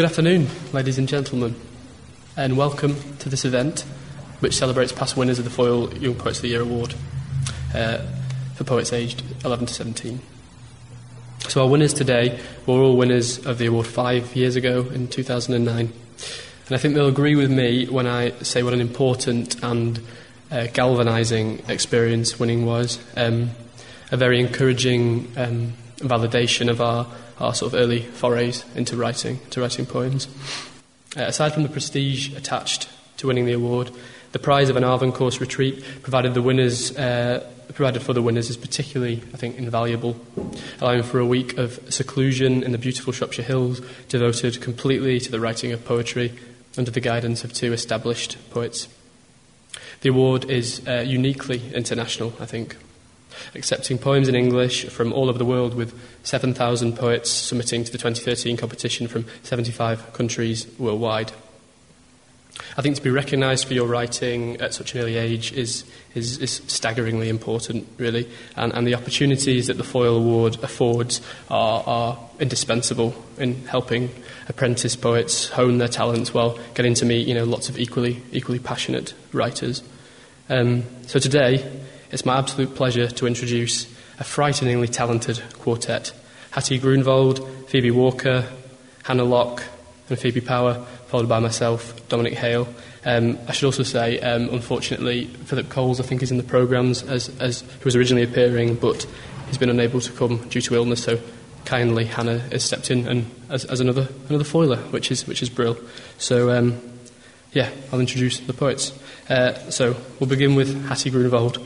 Good afternoon, ladies and gentlemen, and welcome to this event which celebrates past winners of the Foyle Young Poets of the Year Award for poets aged 11 to 17. So our winners today were all winners of the award 5 years ago in 2009. And I think they'll agree with me when I say what an important and galvanising experience winning was. A very encouraging validation of our sort of early forays into writing poems. Aside from the prestige attached to winning the award, the prize of an Arvon Course retreat provided for the winners is particularly, I think, invaluable, allowing for a week of seclusion in the beautiful Shropshire Hills, devoted completely to the writing of poetry under the guidance of 2 established poets. The award is uniquely international, I think, accepting poems in English from all over the world, with 7,000 poets submitting to the 2013 competition from 75 countries worldwide. I think to be recognised for your writing at such an early age is staggeringly important, really, and the opportunities that the Foyle Award affords are indispensable in helping apprentice poets hone their talents while getting to meet, lots of equally passionate writers. So today, it's my absolute pleasure to introduce a frighteningly talented quartet: Hattie Grunwald, Phoebe Walker, Hannah Locke and Phoebe Power, followed by myself, Dominic Hale. I should also say, unfortunately, Philip Coles, I think, is in the programmes as who was originally appearing, but he's been unable to come due to illness, so kindly Hannah has stepped in and as another foiler, which is brill. So, I'll introduce the poets. So we'll begin with Hattie Grunwald.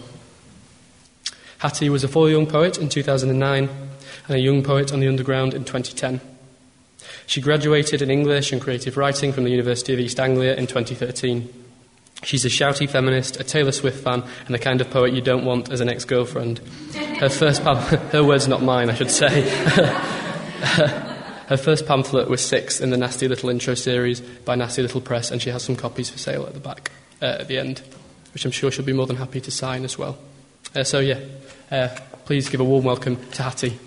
Hattie was a Foyle Young Poet in 2009 and a Young Poet on the Underground in 2010. She graduated in English and Creative Writing from the University of East Anglia in 2013. She's a shouty feminist, a Taylor Swift fan, and the kind of poet you don't want as an ex-girlfriend. Her words, not mine, I should say. Her first pamphlet was 6th in the Nasty Little Intro series by Nasty Little Press, and she has some copies for sale at the back, at the end, which I'm sure she'll be more than happy to sign as well. Please give a warm welcome to Hattie.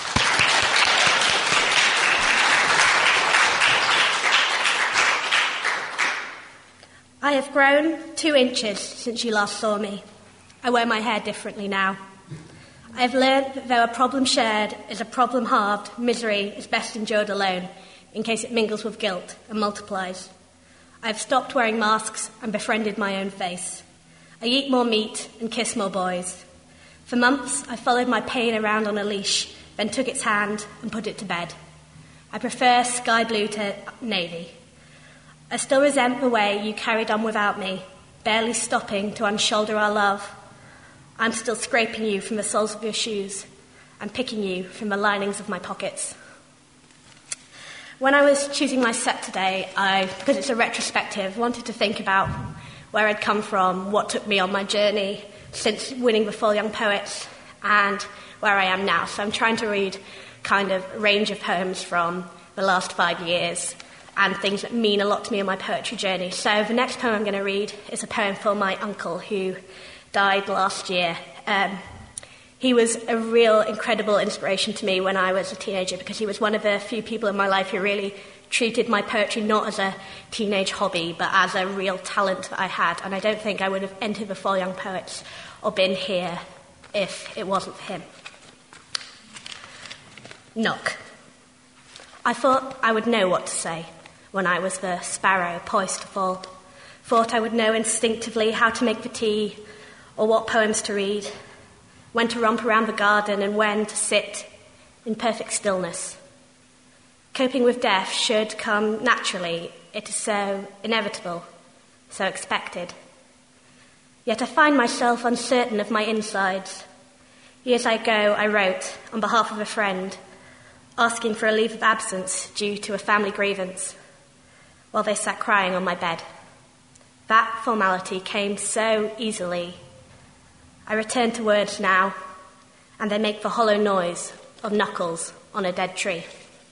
I have grown 2 inches since you last saw me. I wear my hair differently now. I have learnt that though a problem shared is a problem halved, misery is best endured alone, in case it mingles with guilt and multiplies. I have stopped wearing masks and befriended my own face. I eat more meat and kiss more boys. For months, I followed my pain around on a leash, then took its hand and put it to bed. I prefer sky blue to navy. I still resent the way you carried on without me, barely stopping to unshoulder our love. I'm still scraping you from the soles of your shoes and picking you from the linings of my pockets. When I was choosing my set today, because it's a retrospective, wanted to think about where I'd come from, what took me on my journey since winning the Foyle Young Poets, and where I am now. So I'm trying to read kind of a range of poems from the last 5 years and things that mean a lot to me on my poetry journey. So the next poem I'm going to read is a poem for my uncle who died last year. He was a real incredible inspiration to me when I was a teenager, because he was one of the few people in my life who really treated my poetry not as a teenage hobby, but as a real talent that I had. And I don't think I would have entered the Foyle Young Poets or been here if it wasn't for him. Knock. I thought I would know what to say when I was the sparrow poised to fall. Thought I would know instinctively how to make the tea or what poems to read, when to romp around the garden and when to sit in perfect stillness. Coping with death should come naturally. It is so inevitable, so expected. Yet I find myself uncertain of my insides. Years ago, I wrote, on behalf of a friend, asking for a leave of absence due to a family grievance, while they sat crying on my bed. That formality came so easily. I return to words now, and they make the hollow noise of knuckles on a dead tree.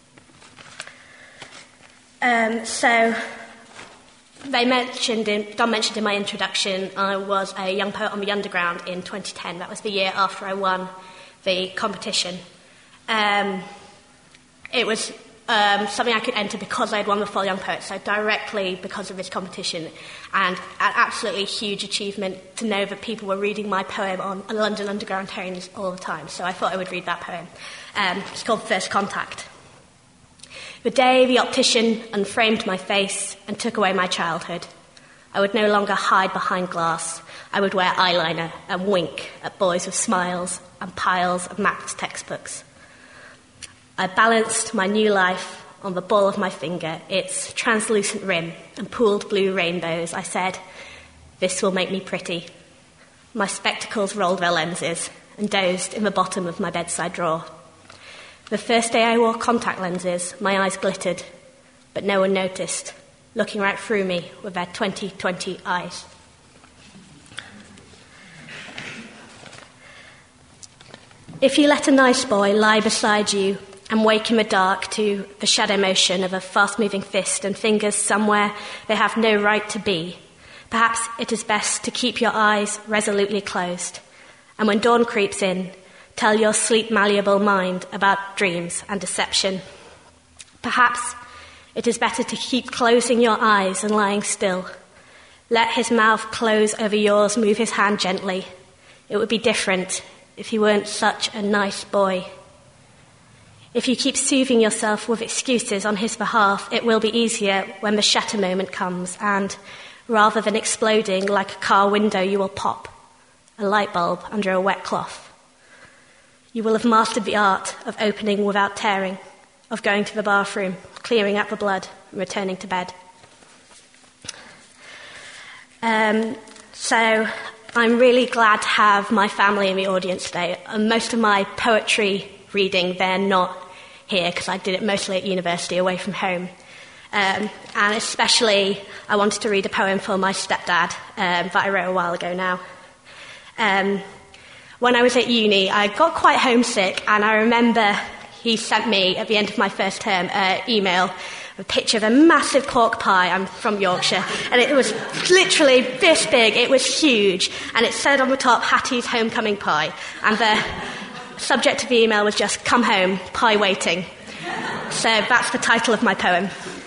Dom mentioned in my introduction, I was a young poet on the Underground in 2010. That was the year after I won the competition. It was something I could enter because I had won the Foyle Young Poets, so directly because of this competition, and an absolutely huge achievement to know that people were reading my poem on London Underground trains all the time, so I thought I would read that poem. It's called First Contact. The day the optician unframed my face and took away my childhood, I would no longer hide behind glass. I would wear eyeliner and wink at boys with smiles and piles of maths textbooks. I balanced my new life on the ball of my finger, its translucent rim and pooled blue rainbows. I said, "This will make me pretty." My spectacles rolled their lenses and dozed in the bottom of my bedside drawer. The first day I wore contact lenses, my eyes glittered, but no one noticed, looking right through me with their 20/20 eyes. If you let a nice boy lie beside you and wake in the dark to the shadow motion of a fast-moving fist and fingers somewhere they have no right to be, perhaps it is best to keep your eyes resolutely closed, and when dawn creeps in, tell your sleep-malleable mind about dreams and deception. Perhaps it is better to keep closing your eyes and lying still. Let his mouth close over yours, move his hand gently. It would be different if he weren't such a nice boy. If you keep soothing yourself with excuses on his behalf, it will be easier when the shatter moment comes, and rather than exploding like a car window, you will pop a light bulb under a wet cloth. You will have mastered the art of opening without tearing, of going to the bathroom, clearing up the blood, and returning to bed. So I'm really glad to have my family in the audience today. Most of my poetry reading, they're not here because I did it mostly at university away from home. And especially I wanted to read a poem for my stepdad that I wrote a while ago now. When I was at uni, I got quite homesick, and I remember he sent me, at the end of my first term, an email, a picture of a massive pork pie. I'm from Yorkshire, and it was literally this big. It was huge, and it said on the top, Hattie's Homecoming Pie, and the subject of the email was just, "Come home, pie waiting." So that's the title of my poem.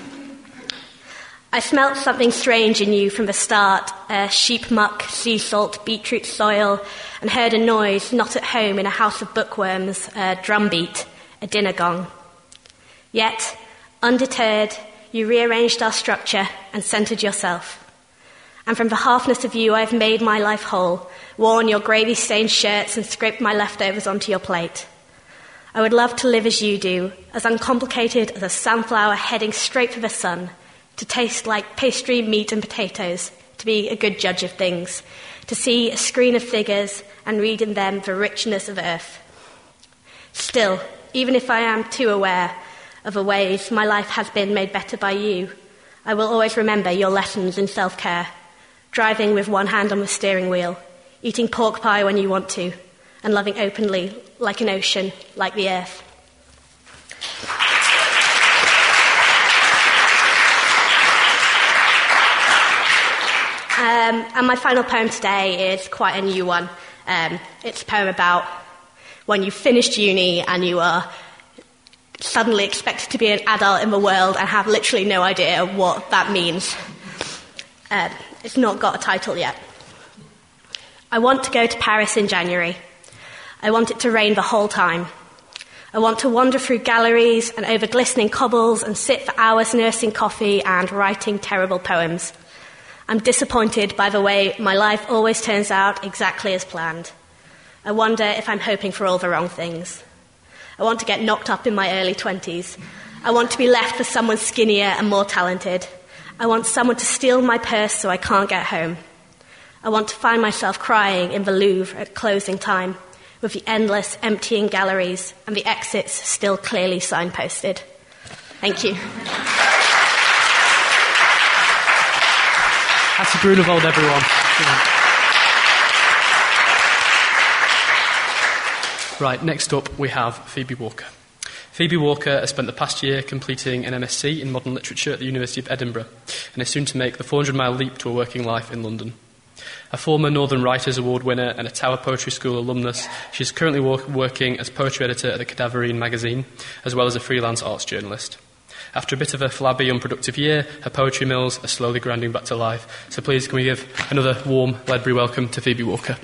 I smelt something strange in you from the start, sheep muck, sea salt, beetroot soil, and heard a noise not at home in a house of bookworms, a drumbeat, a dinner gong. Yet, undeterred, you rearranged our structure and centred yourself. And from the halfness of you I have made my life whole, worn your gravy-stained shirts and scraped my leftovers onto your plate. I would love to live as you do, as uncomplicated as a sunflower heading straight for the sun, to taste like pastry, meat and potatoes, to be a good judge of things, to see a screen of figures and read in them the richness of earth. Still, even if I am too aware of the ways my life has been made better by you, I will always remember your lessons in self-care, driving with one hand on the steering wheel, eating pork pie when you want to, and loving openly like an ocean, like the earth. And my final poem today is quite a new one. It's a poem about when you finished uni and you are suddenly expected to be an adult in the world and have literally no idea what that means. It's not got a title yet. I want to go to Paris in January. I want it to rain the whole time. I want to wander through galleries and over glistening cobbles and sit for hours nursing coffee and writing terrible poems. I'm disappointed by the way my life always turns out exactly as planned. I wonder if I'm hoping for all the wrong things. I want to get knocked up in my early 20s. I want to be left for someone skinnier and more talented. I want someone to steal my purse so I can't get home. I want to find myself crying in the Louvre at closing time, with the endless emptying galleries and the exits still clearly signposted. Thank you. Hattie Grunewald, everyone. Right, next up we have Phoebe Walker. Phoebe Walker has spent the past year completing an MSc in Modern Literature at the University of Edinburgh and is soon to make the 400-mile leap to a working life in London. A former Northern Writers' Award winner and a Tower Poetry School alumnus, she is currently working as poetry editor at the Cadaverine magazine, as well as a freelance arts journalist. After a bit of a flabby, unproductive year, her poetry mills are slowly grinding back to life. So please, can we give another warm Ledbury welcome to Phoebe Walker.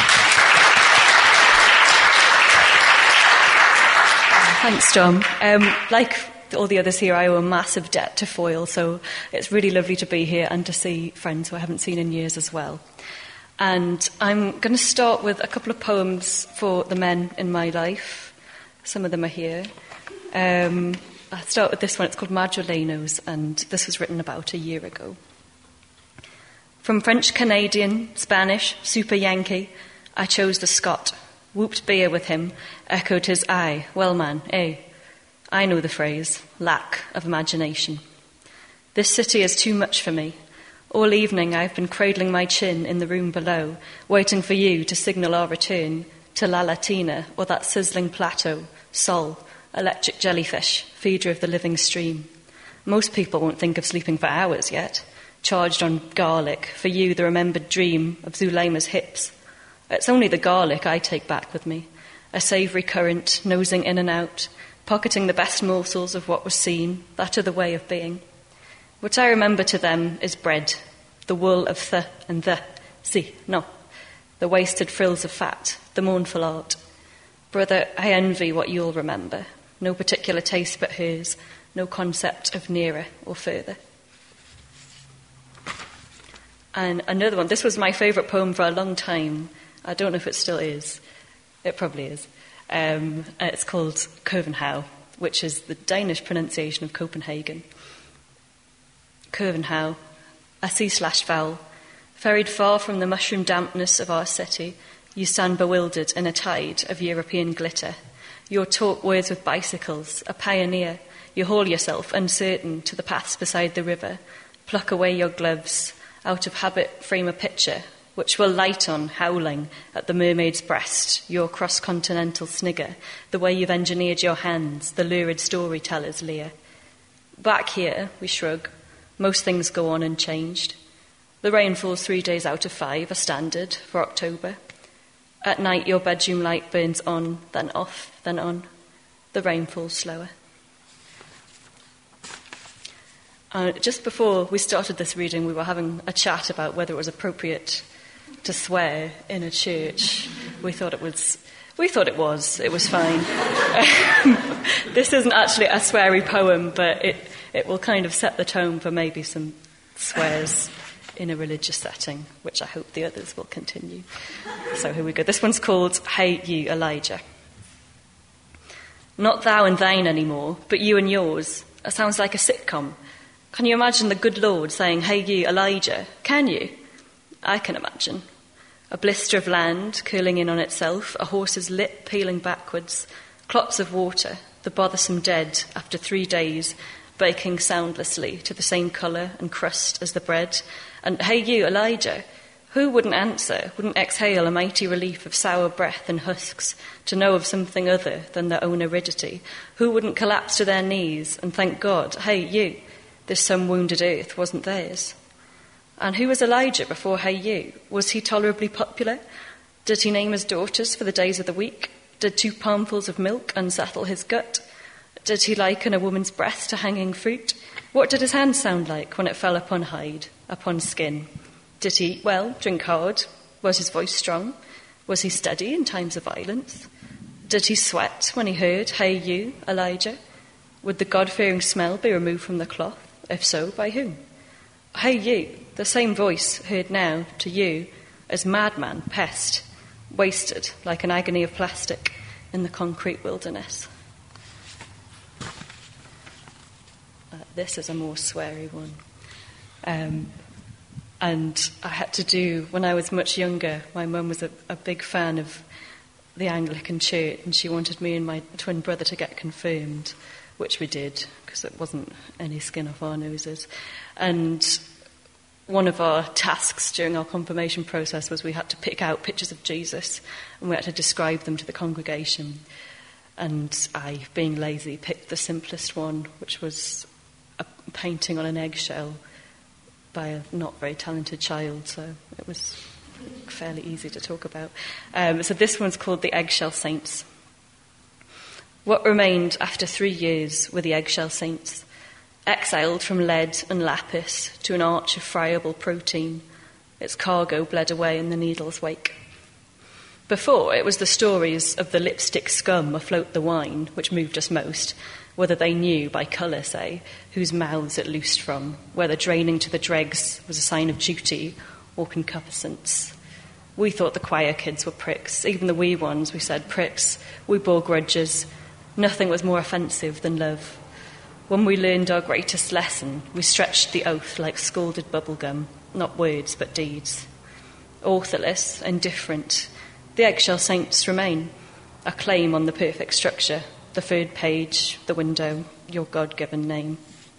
Thanks, John. Like all the others here, I owe a massive debt to Foyle, so it's really lovely to be here and to see friends who I haven't seen in years as well. And I'm going to start with a couple of poems for the men in my life. Some of them are here. I'll start with this one. It's called Madrilenos, and this was written about a year ago. From French-Canadian, Spanish, super Yankee, I chose the Scot. Whooped beer with him, echoed his aye, well man, eh. I know the phrase, lack of imagination. This city is too much for me. All evening I've been cradling my chin in the room below, waiting for you to signal our return to La Latina or that sizzling plateau, Sol, electric jellyfish, feeder of the living stream. Most people won't think of sleeping for hours yet, charged on garlic, for you the remembered dream of Zulaima's hips. It's only the garlic I take back with me, a savoury current nosing in and out, pocketing the best morsels of what was seen, that other way of being. What I remember to them is bread, the wool of th and the, si, no, the wasted frills of fat, the mournful art. Brother, I envy what you'll remember, no particular taste but hers, no concept of nearer or further. And another one, this was my favourite poem for a long time. I don't know if it still is. It probably is. It's called Copenhagen, which is the Danish pronunciation of Copenhagen. Copenhagen, a sea/vowel, ferried far from the mushroom dampness of our city, you stand bewildered in a tide of European glitter. Your talk words with bicycles, a pioneer. You haul yourself, uncertain, to the paths beside the river. Pluck away your gloves. Out of habit, frame a picture, which will light on, howling, at the mermaid's breast, your cross-continental snigger, the way you've engineered your hands, the lurid storyteller's leer. Back here, we shrug. Most things go on unchanged. The rain falls 3 days out of 5, a standard for October. At night, your bedroom light burns on, then off, then on. The rain falls slower. Just before we started this reading, we were having a chat about whether it was appropriate to swear in a church. We thought it was. It was fine. This isn't actually a sweary poem, but it will kind of set the tone for maybe some swears in a religious setting, which I hope the others will continue. So here we go. This one's called Hey You, Elijah. Not thou and thine anymore, but you and yours. It sounds like a sitcom. Can you imagine the good Lord saying, hey you, Elijah? Can you? I can imagine. A blister of land curling in on itself, a horse's lip peeling backwards, clots of water, the bothersome dead after 3 days, baking soundlessly to the same colour and crust as the bread. And hey you, Elijah, who wouldn't answer, wouldn't exhale a mighty relief of sour breath and husks to know of something other than their own aridity? Who wouldn't collapse to their knees and thank God, hey you, this some wounded earth wasn't theirs? And who was Elijah before hey you? Was he tolerably popular? Did he name his daughters for the days of the week? Did 2 palmfuls of milk unsettle his gut? Did he liken a woman's breast to hanging fruit? What did his hand sound like when it fell upon hide, upon skin? Did he, drink hard? Was his voice strong? Was he steady in times of violence? Did he sweat when he heard, hey you, Elijah? Would the God-fearing smell be removed from the cloth? If so, by whom? Hey you, the same voice heard now to you as madman, pest, wasted like an agony of plastic in the concrete wilderness. This is a more sweary one. And I had to do, when I was much younger, my mum was a big fan of the Anglican Church, and she wanted me and my twin brother to get confirmed, which we did, because it wasn't any skin off our noses. And one of our tasks during our confirmation process was we had to pick out pictures of Jesus, and we had to describe them to the congregation. And I, being lazy, picked the simplest one, which was a painting on an eggshell by a not very talented child, so it was fairly easy to talk about. So this one's called The Eggshell Saints. What remained after 3 years were the eggshell saints, Exiled from lead and lapis to an arch of friable protein, its cargo bled away in the needle's wake. Before, it was the stories of the lipstick scum afloat the wine which moved us most, whether they knew, by colour, say, whose mouths it loosed from, whether draining to the dregs was a sign of duty or concupiscence. We thought the choir kids were pricks. Even the wee ones, we said, pricks. We bore grudges. Nothing was more offensive than love. When we learned our greatest lesson, we stretched the oath like scalded bubblegum, not words but deeds. Authorless, indifferent, the eggshell saints remain, a claim on the perfect structure, the third page, the window, your God-given name.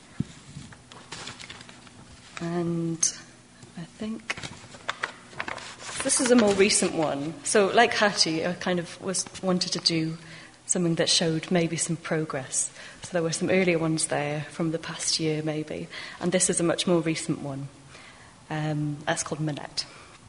And I think this is a more recent one. So, like Hattie, I kind of wanted to do something that showed maybe some progress. So there were some earlier ones there from the past year, maybe. And this is a much more recent one. That's called Manette.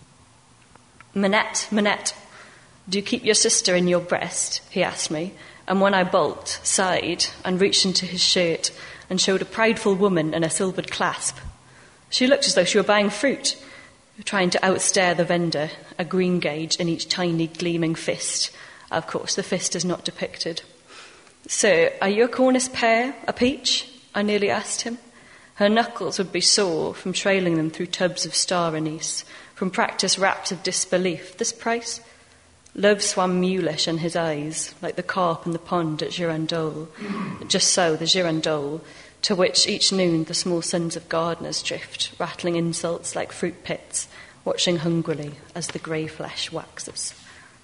Manette, do you keep your sister in your breast? He asked me. And when I balked, sighed, and reached into his shirt and showed a prideful woman in a silvered clasp. She looked as though she were buying fruit, trying to outstare the vendor, a green gauge in each tiny, gleaming fist. Of course, the fist is not depicted. Sir, are you a Cornish pear, a peach? I nearly asked him. Her knuckles would be sore from trailing them through tubs of star anise, from practice rapt of disbelief. This price? Love swam mulish in his eyes, like the carp in the pond at Girandole. Just so, the Girandole, to which each noon the small sons of gardeners drift, rattling insults like fruit pits, watching hungrily as the grey flesh waxes.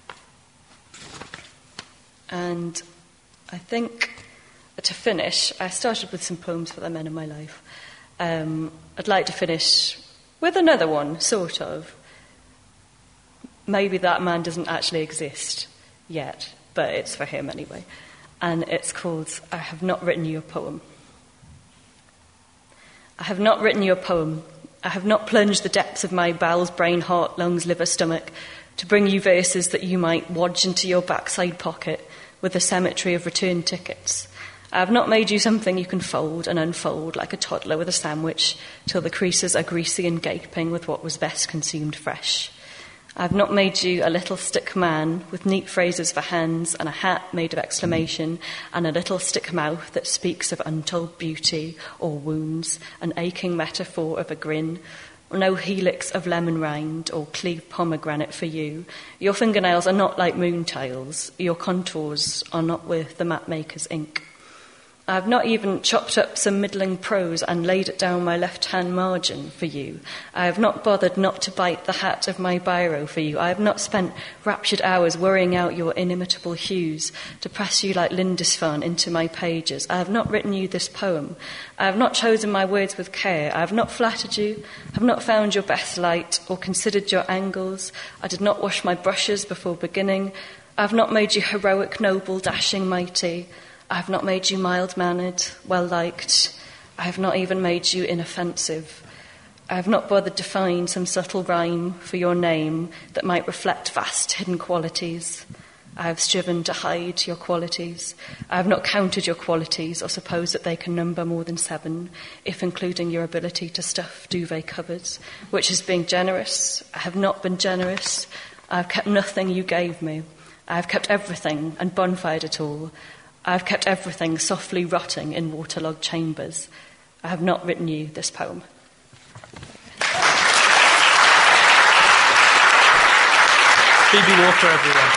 And I think, to finish, I started with some poems for the men in my life. I'd like to finish with another one, sort of. Maybe that man doesn't actually exist yet, but it's for him anyway. And it's called I Have Not Written You a Poem. I have not written you a poem. I have not plunged the depths of my bowels, brain, heart, lungs, liver, stomach to bring you verses that you might lodge into your backside pocket with a cemetery of return tickets. I have not made you something you can fold and unfold like a toddler with a sandwich till the creases are greasy and gaping with what was best consumed fresh. I have not made you a little stick man with neat phrases for hands and a hat made of exclamation and a little stick mouth that speaks of untold beauty or wounds, an aching metaphor of a grin, or no helix of lemon rind or cleaved pomegranate for you. Your fingernails are not like moon tiles. Your contours are not worth the mapmaker's ink. I have not even chopped up some middling prose and laid it down my left-hand margin for you. I have not bothered not to bite the hat of my biro for you. I have not spent raptured hours worrying out your inimitable hues to press you like Lindisfarne into my pages. I have not written you this poem. I have not chosen my words with care. I have not flattered you, have not found your best light or considered your angles. I did not wash my brushes before beginning. I have not made you heroic, noble, dashing, mighty. I have not made you mild-mannered, well-liked. I have not even made you inoffensive. I have not bothered to find some subtle rhyme for your name that might reflect vast hidden qualities. I have striven to hide your qualities. I have not counted your qualities or supposed that they can number more than 7, if including your ability to stuff duvet cupboards, which is being generous. I have not been generous. I have kept nothing you gave me. I have kept everything and bonfired it all. I have kept everything softly rotting in waterlogged chambers. I have not written you this poem. Phoebe Walker, everyone.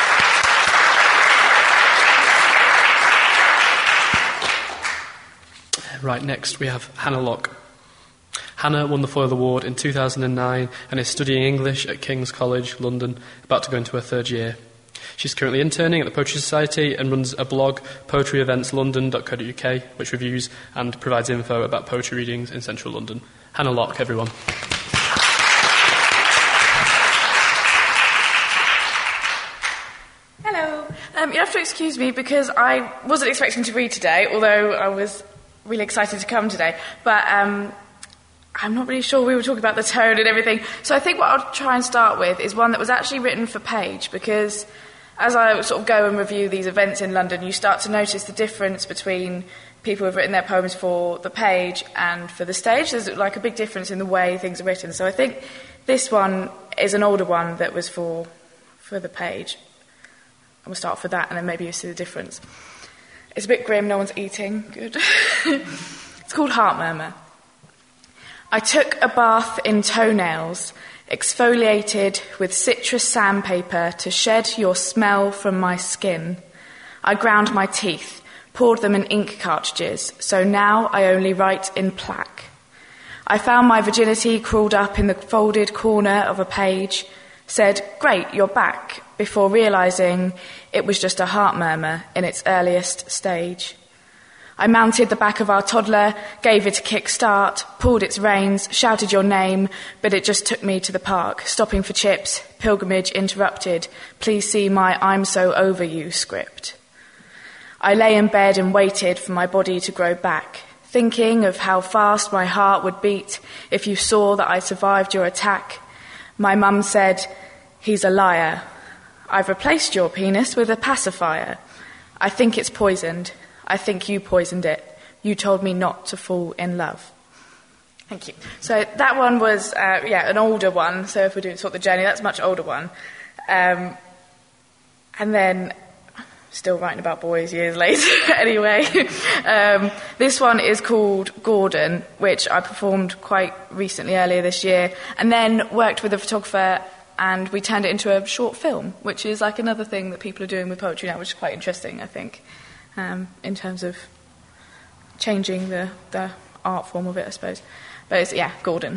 Right, next we have Hannah Locke. Hannah won the Foyle Award in 2009 and is studying English at King's College, London, about to go into her 3rd year. She's currently interning at the Poetry Society and runs a blog, poetryeventlondon.co.uk, which reviews and provides info about poetry readings in central London. Hannah Locke, everyone. Hello. You have to excuse me because I wasn't expecting to read today, although I was really excited to come today. But I'm not really sure. We were talking about the tone and everything. So I think what I'll try and start with is one that was actually written for Page, because as I sort of go and review these events in London, you start to notice the difference between people have written their poems for the page and for the stage. There's like a big difference in the way things are written. So I think this one is an older one that was for the page. And we'll start off with that, and then maybe you'll see the difference. It's a bit grim, no one's eating. Good. It's called Heart Murmur. I took a bath in toenails, exfoliated with citrus sandpaper to shed your smell from my skin. I ground my teeth, poured them in ink cartridges, so now I only write in plaque. I found my virginity crawled up in the folded corner of a page, said, "Great, you're back," before realising it was just a heart murmur in its earliest stage. I mounted the back of our toddler, gave it a kick-start, pulled its reins, shouted your name, but it just took me to the park, stopping for chips, pilgrimage interrupted, please see my I'm so over you script. I lay in bed and waited for my body to grow back, thinking of how fast my heart would beat if you saw that I survived your attack. My mum said, "He's a liar. I've replaced your penis with a pacifier. I think it's poisoned. I think you poisoned it. You told me not to fall in love." Thank you. So that one was, an older one. So if we're doing sort of the journey, that's a much older one. And then, still writing about boys years later anyway. This one is called Gordon, which I performed quite recently, earlier this year, and then worked with a photographer, and we turned it into a short film, which is like another thing that people are doing with poetry now, which is quite interesting, I think. In terms of changing the art form of it, I suppose. But it's, Gordon.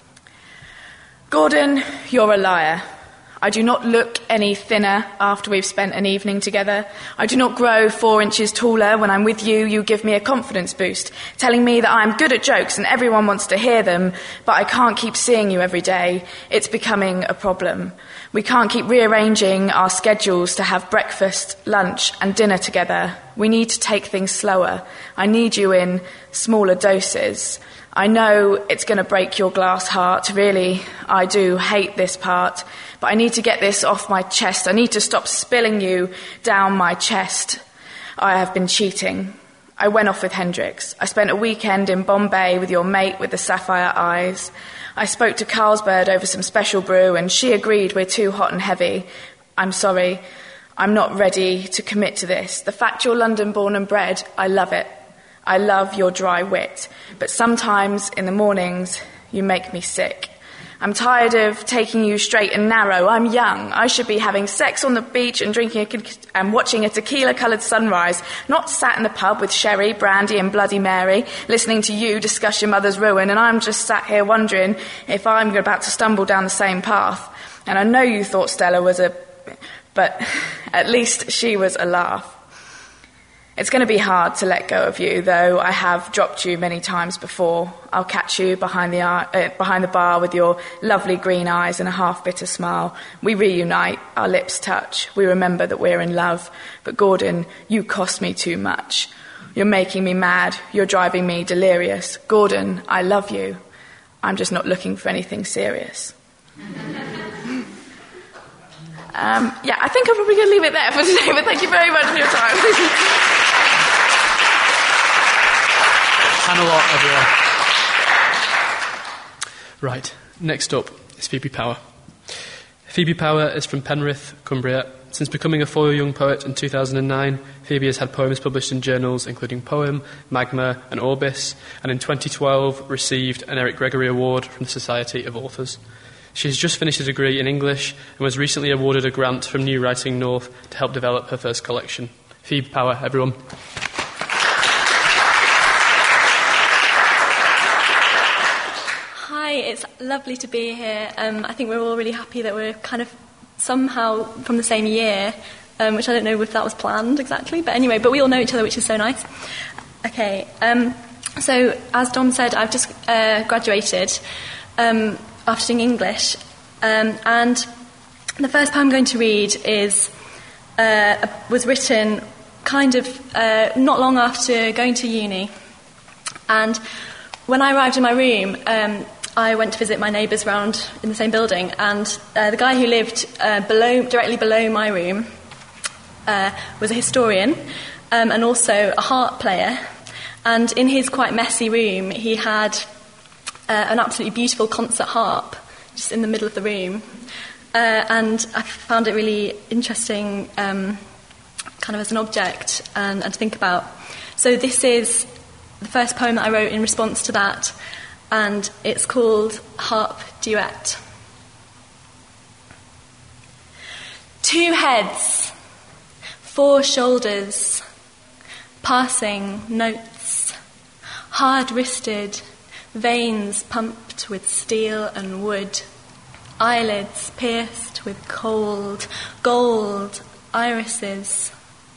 Gordon, you're a liar. I do not look any thinner after we've spent an evening together. I do not grow 4 inches taller. When I'm with you, you give me a confidence boost, telling me that I'm good at jokes and everyone wants to hear them, but I can't keep seeing you every day. It's becoming a problem. We can't keep rearranging our schedules to have breakfast, lunch and dinner together. We need to take things slower. I need you in smaller doses. I know it's going to break your glass heart. Really, I do hate this part. But I need to get this off my chest. I need to stop spilling you down my chest. I have been cheating. I went off with Hendrix. I spent a weekend in Bombay with your mate with the sapphire eyes. I spoke to Carlsberg over some special brew, and she agreed we're too hot and heavy. I'm sorry. I'm not ready to commit to this. The fact you're London born and bred, I love it. I love your dry wit. But sometimes in the mornings, you make me sick. I'm tired of taking you straight and narrow. I'm young. I should be having sex on the beach and and watching a tequila-coloured sunrise, not sat in the pub with sherry, brandy and Bloody Mary, listening to you discuss your mother's ruin, and I'm just sat here wondering if I'm about to stumble down the same path. And I know you thought Stella was but at least she was a laugh. It's going to be hard to let go of you, though I have dropped you many times before. I'll catch you behind the bar with your lovely green eyes and a half-bitter smile. We reunite, our lips touch, we remember that we're in love. But Gordon, you cost me too much. You're making me mad, you're driving me delirious. Gordon, I love you. I'm just not looking for anything serious. I think I'm probably going to leave it there for today, but thank you very much for your time. And a lot, everyone. Right, next up is Phoebe Power. Phoebe Power is from Penrith, Cumbria. Since becoming a foil young poet in 2009, Phoebe has had poems published in journals including Poem, Magma and Orbis, and in 2012 received an Eric Gregory Award from the Society of Authors. She has just finished a degree in English and was recently awarded a grant from New Writing North to help develop her first collection. Phoebe Power, everyone. Hi, it's lovely to be here. I think we're all really happy that we're kind of somehow from the same year, which I don't know if that was planned exactly, but anyway, but we all know each other, which is so nice. Okay, so as Dom said, I've just graduated after doing English, and the first poem I'm going to read was written kind of not long after going to uni. And when I arrived in my room, I went to visit my neighbours round in the same building, and the guy who lived directly below my room was a historian and also a harp player. And in his quite messy room, he had an absolutely beautiful concert harp just in the middle of the room. And I found it really interesting kind of as an object and to think about. So this is the first poem that I wrote in response to that, and it's called Harp Duet. 2 heads, 4 shoulders, passing notes, hard-wristed, veins pumped with steel and wood, eyelids pierced with cold, gold irises,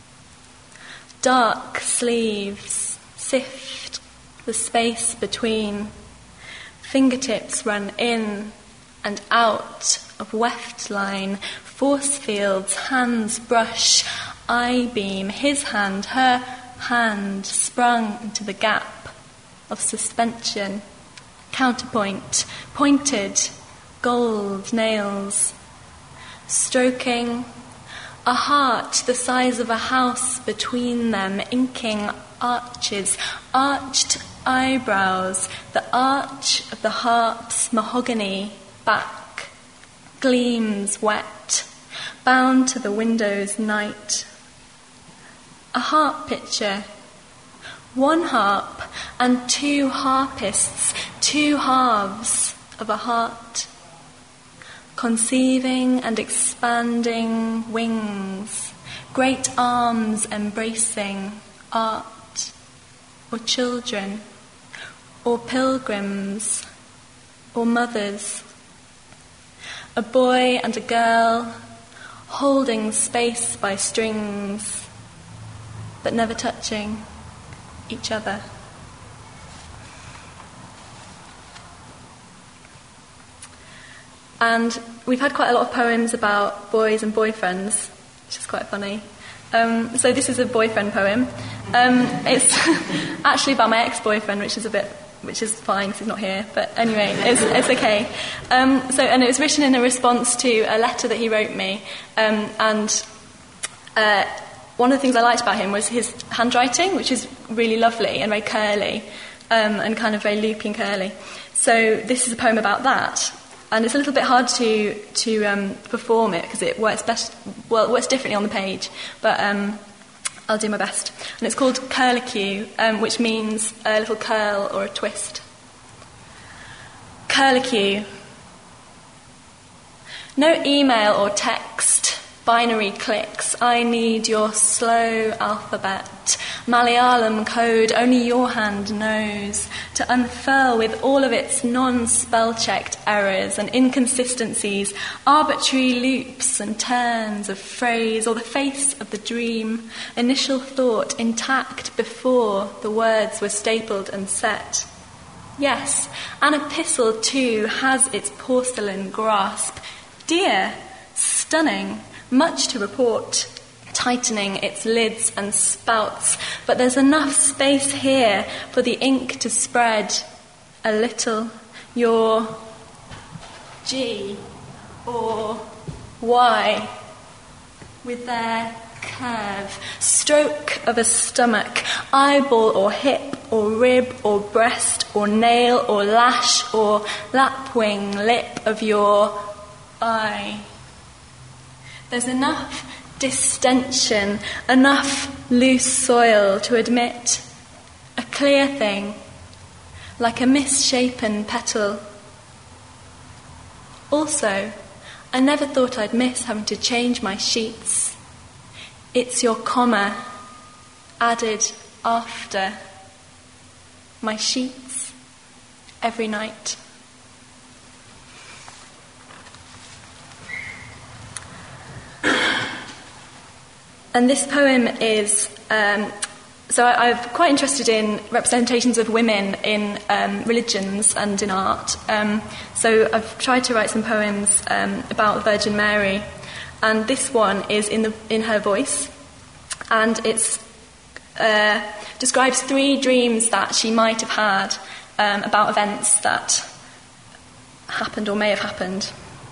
dark sleeves sift the space between, fingertips run in and out of weft line, force fields, hands brush, I-beam, his hand, her hand sprung into the gap of suspension, counterpoint, pointed, gold nails, stroking, a heart the size of a house between them, inking arches, arched eyebrows, the arch of the harp's mahogany back, gleams wet, bound to the window's night. A harp picture, 1 harp and 2 harpists, 2 halves of a heart, conceiving and expanding wings, great arms embracing art, or children, or pilgrims, or mothers, a boy and a girl holding space by strings, but never touching each other. And we've had quite a lot of poems about boys and boyfriends, which is quite funny. So this is a boyfriend poem. It's actually about my ex-boyfriend, which is fine because he's not here. But anyway, it's okay. And it was written in a response to a letter that he wrote me. And one of the things I liked about him was his handwriting, which is really lovely and very curly, and kind of very loopy and curly. So this is a poem about that. And it's a little bit hard to perform it because it works differently on the page, but I'll do my best. And it's called Curlicue, which means a little curl or a twist. Curlicue. No email or text, binary clicks. I need your slow alphabet, Malayalam code only your hand knows, to unfurl with all of its non-spell-checked errors and inconsistencies, arbitrary loops and turns of phrase, or the face of the dream, initial thought intact before the words were stapled and set. Yes, an epistle too has its porcelain grasp, dear, stunning, much to report, tightening its lids and spouts, but there's enough space here for the ink to spread a little. Your G or Y with their curve, stroke of a stomach, eyeball or hip or rib or breast or nail or lash or lapwing lip of your eye. There's enough distension, enough loose soil to admit a clear thing, like a misshapen petal. Also, I never thought I'd miss having to change my sheets. It's your comma added after my sheets every night. And this poem is, so I'm quite interested in representations of women in religions and in art. So I've tried to write some poems about the Virgin Mary, and this one is in her voice, and it's describes 3 dreams that she might have had about events that happened or may have happened.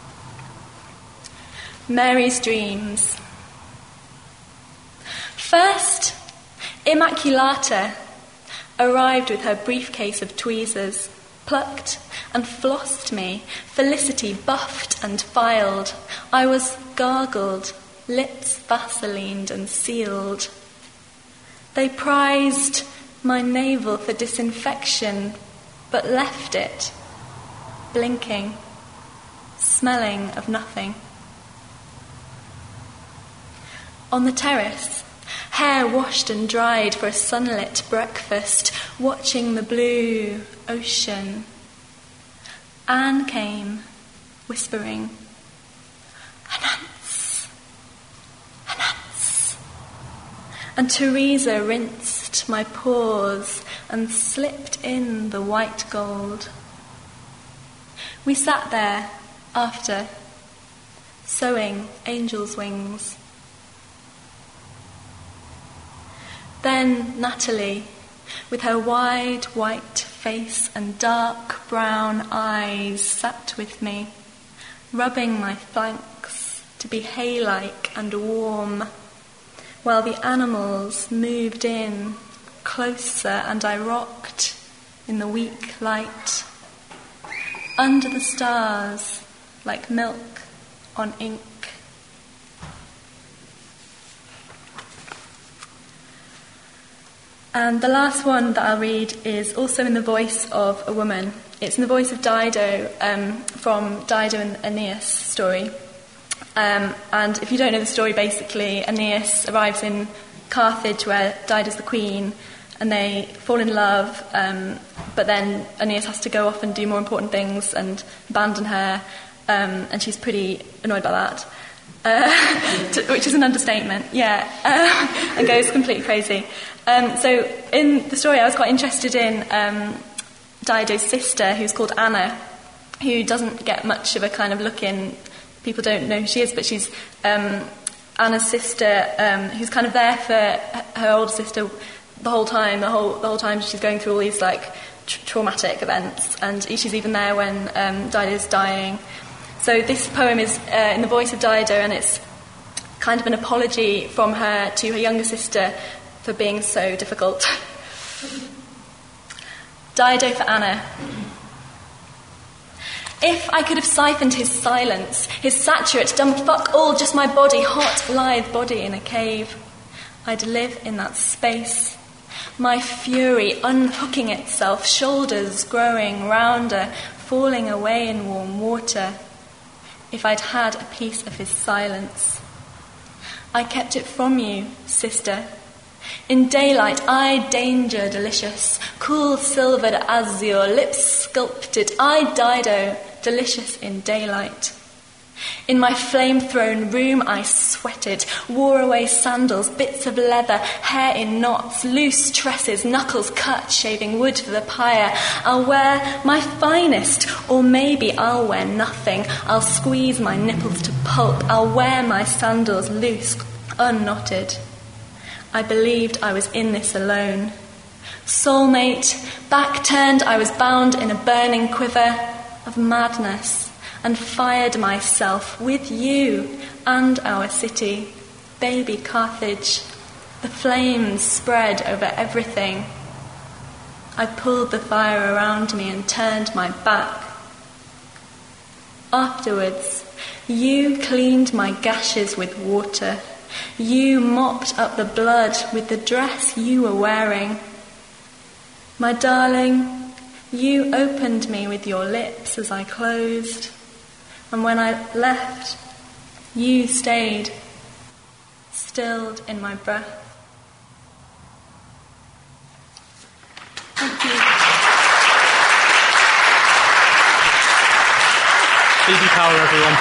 Mary's dreams. First, Immaculata, arrived with her briefcase of tweezers, plucked and flossed me, Felicity buffed and filed. I was gargled, lips vaselined and sealed. They prized my navel for disinfection, but left it, blinking, smelling of nothing. On the terrace, hair washed and dried for a sunlit breakfast, watching the blue ocean. Anne came, whispering, "Anantz, Anantz." And Teresa rinsed my pores and slipped in the white gold. We sat there after, sewing angel's wings. Then Natalie, with her wide white face and dark brown eyes, sat with me, rubbing my flanks to be hay-like and warm, while the animals moved in closer and I rocked in the weak light, under the stars like milk on ink. And the last one that I'll read is also in the voice of a woman. It's in the voice of Dido, from Dido and Aeneas story. And if you don't know the story, basically, Aeneas arrives in Carthage where Dido's the queen, and they fall in love, but then Aeneas has to go off and do more important things and abandon her, and she's pretty annoyed by that. Which is an understatement, and goes completely crazy. So in the story I was quite interested in Dido's sister, who's called Anna, who doesn't get much of a kind of look in. People don't know who she is, but she's Anna's sister, who's kind of there for her older sister the whole time. The whole time she's going through all these like traumatic events, and she's even there when Dido's dying. So this poem is in the voice of Dido, and it's kind of an apology from her to her younger sister for being so difficult. Dido for Anna. If I could have siphoned his silence, his saturate, dumb fuck all, just my body, hot, lithe body in a cave, I'd live in that space. My fury unhooking itself, shoulders growing rounder, falling away in warm water. If I'd had a piece of his silence. I kept it from you, sister. In daylight, I danger delicious, cool silvered azure, lips sculpted, I Dido, delicious in daylight. In my flame-thrown room I sweated, wore away sandals, bits of leather, hair in knots, loose tresses, knuckles cut, shaving wood for the pyre. I'll wear my finest, or maybe I'll wear nothing. I'll squeeze my nipples to pulp, I'll wear my sandals loose, unknotted. I believed I was in this alone. Soulmate, back turned, I was bound in a burning quiver of madness, and fired myself with you and our city, baby Carthage. The flames spread over everything. I pulled the fire around me and turned my back. Afterwards, you cleaned my gashes with water. You mopped up the blood with the dress you were wearing. My darling, you opened me with your lips as I closed. And when I left, you stayed, stilled in my breath. Thank you. Phoebe Power, everyone.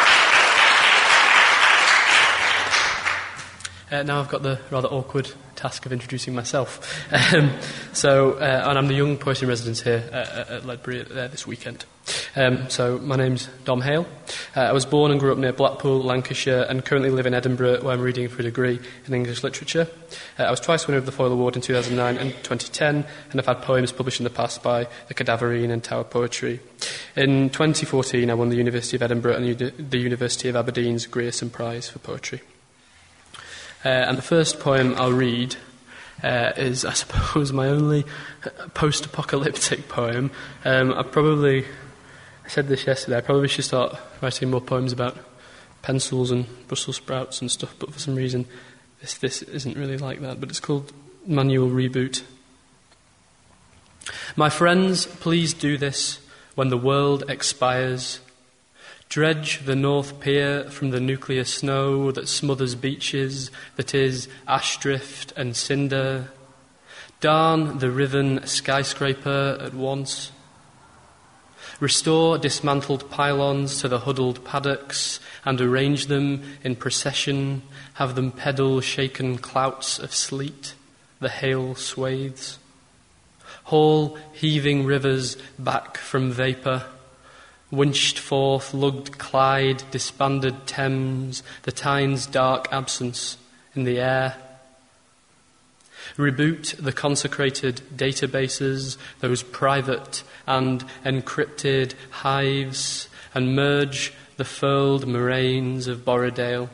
Now I've got the rather awkward task of introducing myself. And I'm the young poet in residence here at Ledbury this weekend. So my name's Dom Hale. I was born and grew up near Blackpool, Lancashire, and currently live in Edinburgh, where I'm reading for a degree in English literature. I was twice winner of the Foyle Award in 2009 and 2010, and I've had poems published in the past by The Cadaverine and Tower Poetry. In 2014, I won the University of Edinburgh and the University of Aberdeen's Grierson Prize for Poetry. And the first poem I'll read is, I suppose, my only post-apocalyptic poem. I said this yesterday, I probably should start writing more poems about pencils and Brussels sprouts and stuff, but for some reason this isn't really like that, but it's called Manual Reboot. My friends, please do this when the world expires. Dredge the North Pier from the nuclear snow that smothers beaches, that is ash drift and cinder. Darn the riven skyscraper at once. Restore dismantled pylons to the huddled paddocks and arrange them in procession, have them pedal shaken clouts of sleet, the hail swathes. Haul heaving rivers back from vapour, winched forth lugged Clyde, disbanded Thames, the Tyne's dark absence in the air. Reboot the consecrated databases, those private and encrypted hives, and merge the furled moraines of Borrowdale.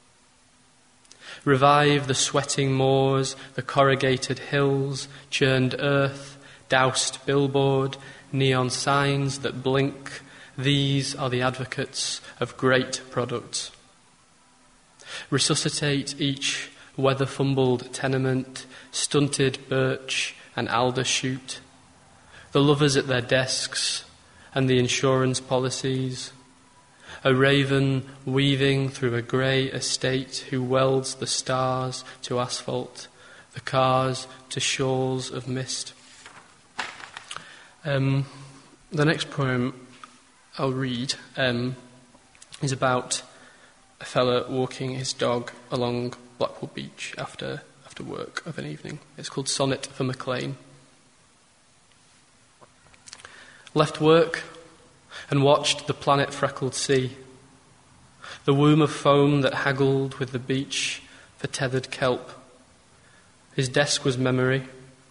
Revive the sweating moors, the corrugated hills, churned earth, doused billboard, neon signs that blink. These are the advocates of great products. Resuscitate each weather-fumbled tenement, stunted birch and alder shoot, the lovers at their desks and the insurance policies, a raven weaving through a grey estate who welds the stars to asphalt, the cars to shawls of mist. The next poem I'll read is about a fella walking his dog along Blackpool Beach after work of an evening. It's called Sonnet for MacLean. Left work and watched the planet-freckled sea, the womb of foam that haggled with the beach for tethered kelp. His desk was memory.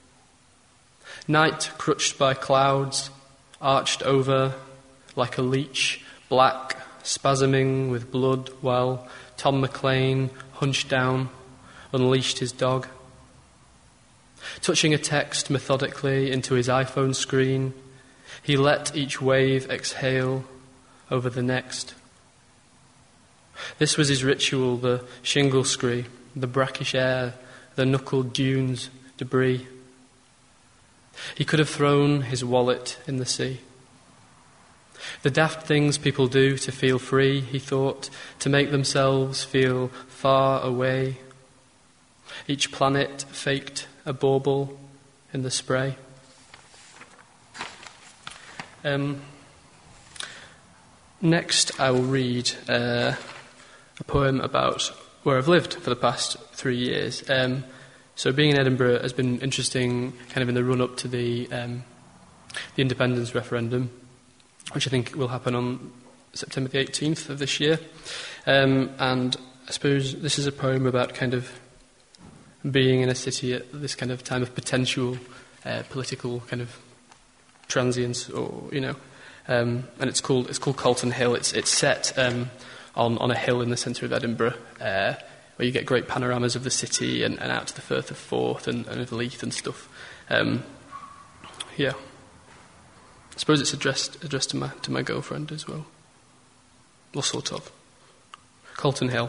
Night crutched by clouds, arched over like a leech, black, spasming with blood, while Tom MacLean, hunched down, unleashed his dog. Touching a text methodically into his iPhone screen, he let each wave exhale over the next. This was his ritual, the shingle scree, the brackish air, the knuckled dunes, debris. He could have thrown his wallet in the sea. The daft things people do to feel free, he thought, to make themselves feel far away. Each planet faked a bauble in the spray. Next, I will read a poem about where I've lived for the past 3 years. So being in Edinburgh has been interesting kind of in the run-up to the independence referendum, which I think will happen on September the 18th of this year. And I suppose this is a poem about kind of being in a city at this kind of time of potential political kind of transience, or and it's called Calton Hill. It's set on a hill in the centre of Edinburgh, where you get great panoramas of the city and out to the Firth of Forth and of Leith and stuff. Yeah. I suppose it's addressed to my girlfriend as well. Or sort of. Calton Hill.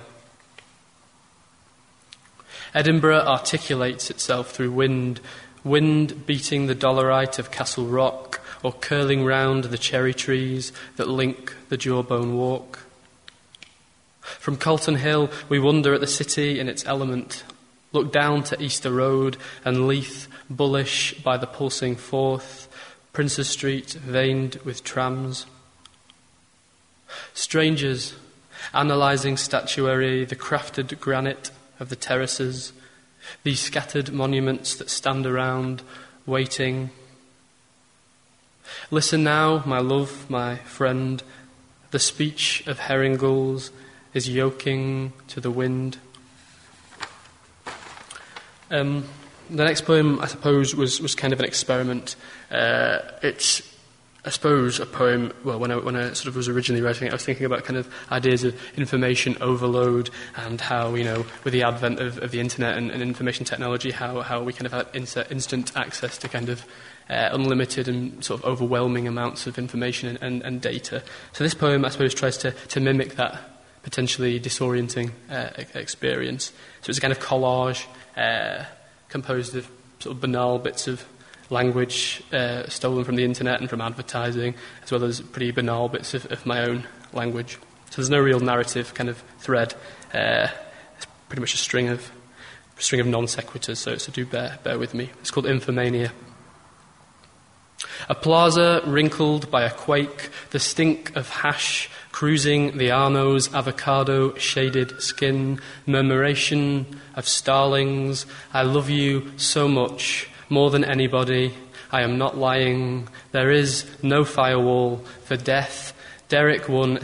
Edinburgh articulates itself through wind beating the dolerite of Castle Rock, or curling round the cherry trees that link the Jawbone Walk. From Calton Hill we wonder at the city in its element, look down to Easter Road and Leith, bullish by the pulsing Forth, Princes Street veined with trams. Strangers, analysing statuary, the crafted granite of the terraces, these scattered monuments that stand around, waiting. Listen now, my love, my friend, the speech of herring gulls is yoking to the wind. The next poem, I suppose, was kind of an experiment. It's I suppose a poem, well, when I sort of was originally writing it, I was thinking about kind of ideas of information overload and how, you know, with the advent of the internet and information technology, how we kind of had instant access to kind of unlimited and sort of overwhelming amounts of information and data. So this poem, I suppose, tries to mimic that potentially disorienting experience. So it's a kind of collage composed of sort of banal bits of language stolen from the internet and from advertising, as well as pretty banal bits of my own language. So there's no real narrative kind of thread. It's pretty much a string of non sequiturs. So do bear with me. It's called Infomania. A plaza wrinkled by a quake, the stink of hash cruising the Arno's avocado-shaded skin, murmuration of starlings. I love you so much, more than anybody. I am not lying. There is no firewall for death. Derek won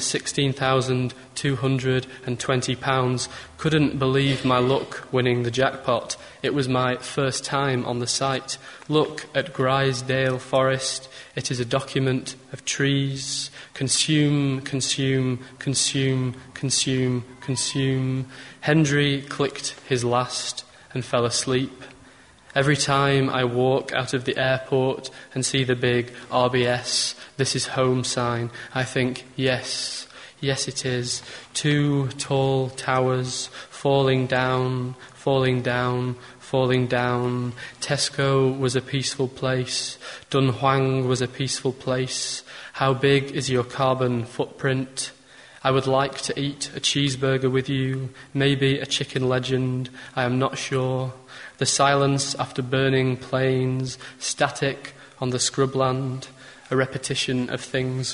£16,220. Couldn't believe my luck winning the jackpot. It was my first time on the site. Look at Grisdale Forest. It is a document of trees. Consume, consume, consume, consume, consume. Hendry clicked his last and fell asleep. Every time I walk out of the airport and see the big RBS, this is home sign, I think, yes, yes it is. 2 tall towers falling down, falling down, falling down. Tesco was a peaceful place. Dunhuang was a peaceful place. How big is your carbon footprint? I would like to eat a cheeseburger with you, maybe a chicken legend, I am not sure. The silence after burning planes, static on the scrubland, a repetition of things.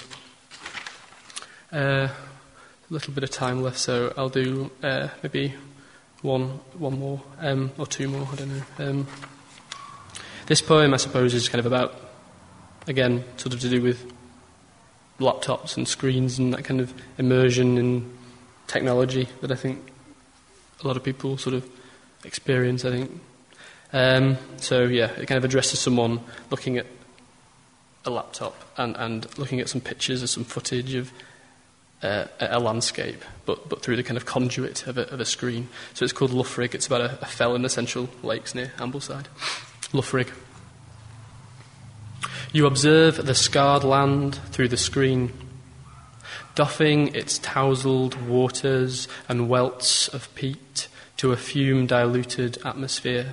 A little bit of time left, so I'll do maybe one more, or 2 more, I don't know. This poem, I suppose, is kind of about, again, sort of to do with laptops and screens and that kind of immersion in technology that I think a lot of people sort of experience, I think. So yeah, it kind of addresses someone looking at a laptop and looking at some pictures or some footage of a landscape, but through the kind of conduit of a screen. So it's called Loughrig. It's about a fell in the Central Lakes near Ambleside. Loughrig. You observe the scarred land through the screen, doffing its tousled waters and welts of peat to a fume-diluted atmosphere.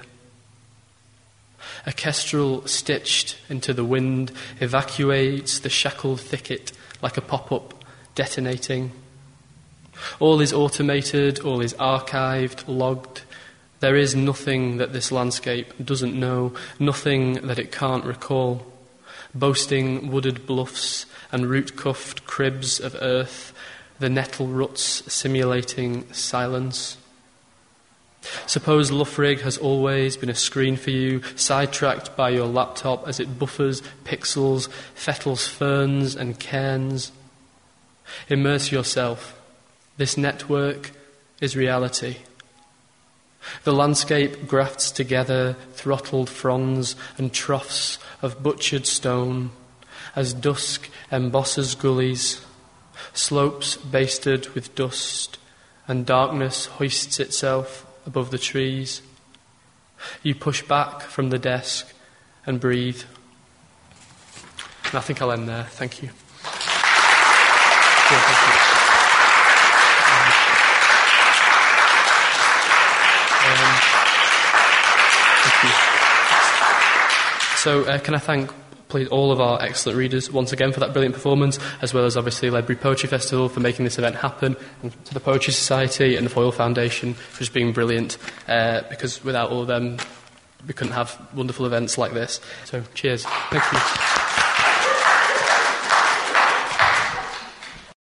A kestrel stitched into the wind evacuates the shackled thicket like a pop-up detonating. All is automated, all is archived, logged. There is nothing that this landscape doesn't know, nothing that it can't recall. Boasting wooded bluffs and root-cuffed cribs of earth, the nettle roots simulating silence. Suppose Loughrig has always been a screen for you, sidetracked by your laptop as it buffers pixels, fettles ferns and cairns. Immerse yourself. This network is reality. The landscape grafts together throttled fronds and troughs of butchered stone as dusk embosses gullies, slopes basted with dust, and darkness hoists itself above the trees. You push back from the desk and breathe. And I think I'll end there. Thank you. Thank you. So can I thank, please, all of our excellent readers once again for that brilliant performance, as well as obviously Ledbury Poetry Festival for making this event happen, and to the Poetry Society and the Foyle Foundation for just being brilliant, because without all of them we couldn't have wonderful events like this. So cheers. Thank you.